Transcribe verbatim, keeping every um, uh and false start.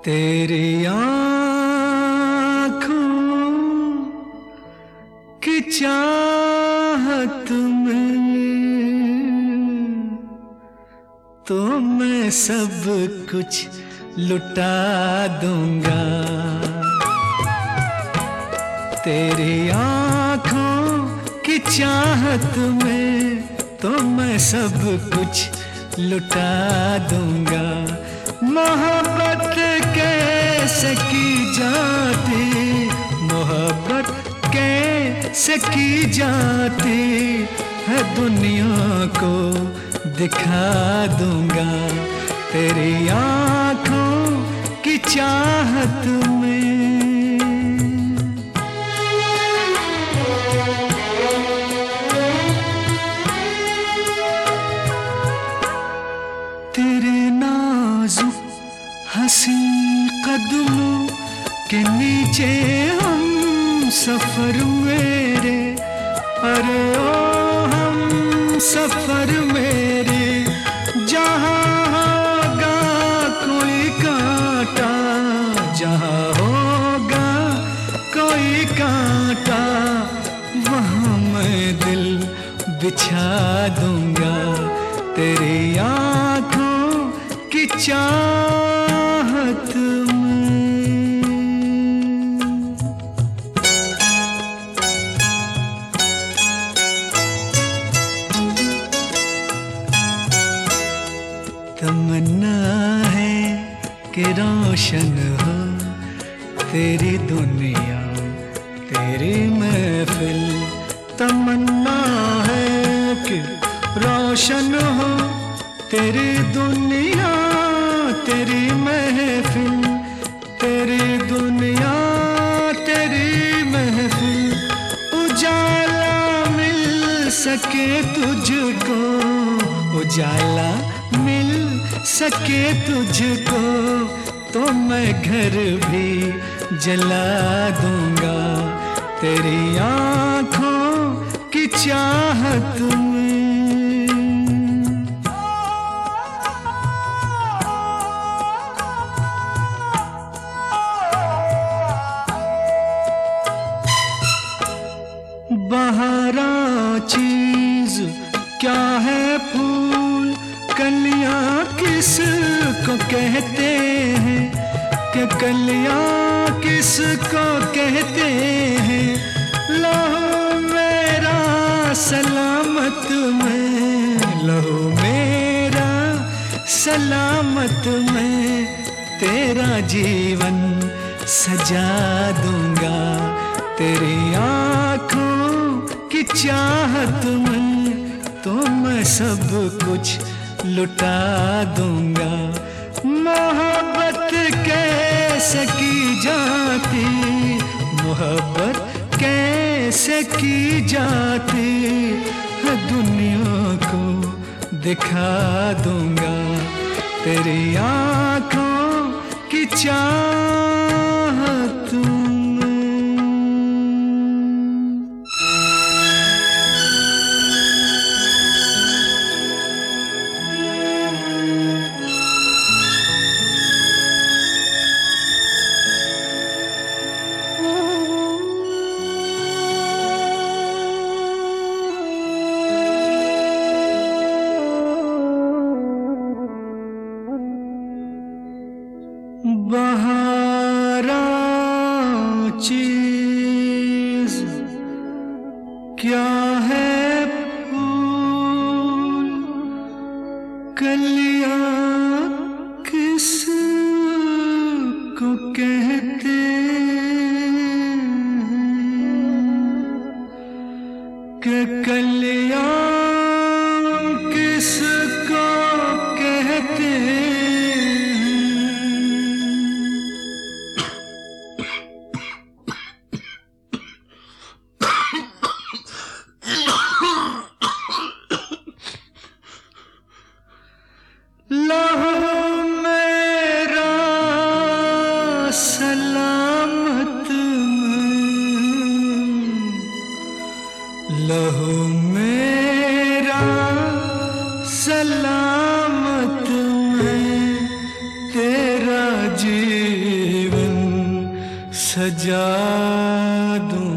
तेरी आँखों की चाहत में तो मैं सब कुछ लुटा दूंगा। तेरी आँखों की चाहत में तो मैं सब कुछ लुटा दूंगा। मोहब्बत कैसे की जाती, मोहब्बत कैसे की जाती है दुनिया को दिखा दूंगा। तेरी आँखों की चाहत में तेरे नाजुक हंसी कदमों के नीचे हम सफर मेरे, अरे ओ हम सफर मेरे। जहाँ होगा कोई कांटा, जहाँ होगा कोई कांटा वहाँ मैं दिल बिछा दूंगा। तेरी आँखों की चाहत में। तमन्ना है कि रोशन हो तेरी दुनिया तेरी महफिल। तमन्ना है कि रोशन हो तेरी दुनिया तेरी महफिल, तेरी दुनिया तेरी महफिल। उजाला मिल सके तुझको, उजाला मिल सके तुझको तो मैं घर भी जला दूंगा। तेरी आँखों की चाहत में। बहारा चीज क्या है, फूल कलियां किस को कहते हैं, कि कलियां किस को कहते हैं। लहू मेरा सलामत में, लहू मेरा सलामत में तेरा जीवन सजा दूंगा। तेरी आँखों की चाहत में तो मैं सब कुछ लुटा दूंगा। मोहब्बत कैसे की जाती, मोहब्बत कैसे की जाती है दुनिया को दिखा दूंगा। तेरी आँखों की चाहत में। बहारा चीज क्या है, फूल कलियां किस को कहते हैं, कि कलियां किस को कहते हैं। लहू मेरा सलामत में, लहू मेरा सलामत में तेरा जी सजा दूं